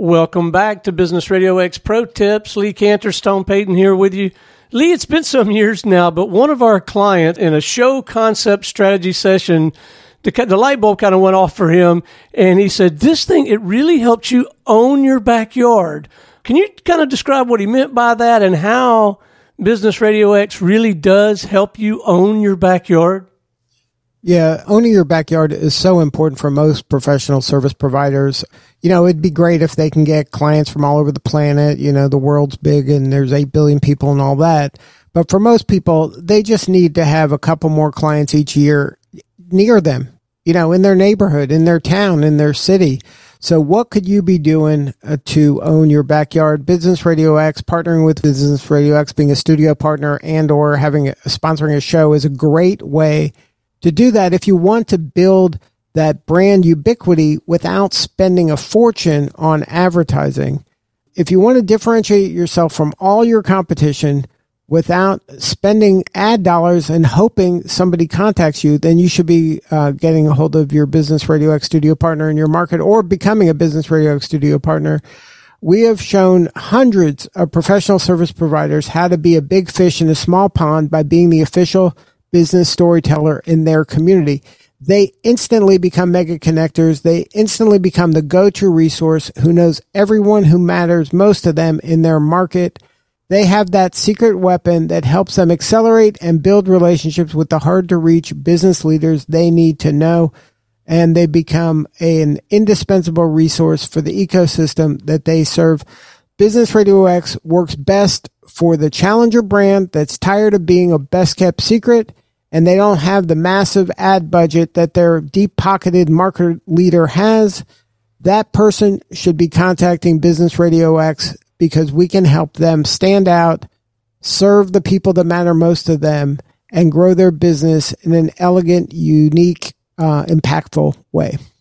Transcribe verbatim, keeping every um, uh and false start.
Welcome back to Business Radio X Pro Tips. Lee Cantor, Stone Payton here with you. Lee, it's been some years now, but one of our clients in a show concept strategy session, the, the light bulb kind of went off for him, and he said, this thing, it really helps you own your backyard. Can you kind of describe what he meant by that and how Business Radio X really does help you own your backyard? Yeah, owning your backyard is so important for most professional service providers. You know, it'd be great if they can get clients from all over the planet. You know, the world's big and there's eight billion people and all that. But for most people, they just need to have a couple more clients each year near them, you know, in their neighborhood, in their town, in their city. So what could you be doing uh, to own your backyard? Business Radio X, partnering with Business Radio X, being a studio partner and or having a, sponsoring a show is a great way to do that if you want to build that brand ubiquity without spending a fortune on advertising. If you want to differentiate yourself from all your competition without spending ad dollars and hoping somebody contacts you, then you should be uh, getting a hold of your Business Radio X studio partner in your market or becoming a Business Radio X studio partner. We have shown hundreds of professional service providers how to be a big fish in a small pond by being the official business storyteller in their community. They instantly become mega connectors. They instantly become the go-to resource who knows everyone who matters most to them in their market. They have that secret weapon that helps them accelerate and build relationships with the hard-to-reach business leaders they need to know, and they become an indispensable resource for the ecosystem that they serve. Business Radio X works best for the challenger brand that's tired of being a best-kept secret, and they don't have the massive ad budget that their deep-pocketed market leader has. That person should be contacting Business Radio X because we can help them stand out, serve the people that matter most to them, and grow their business in an elegant, unique, uh, impactful way.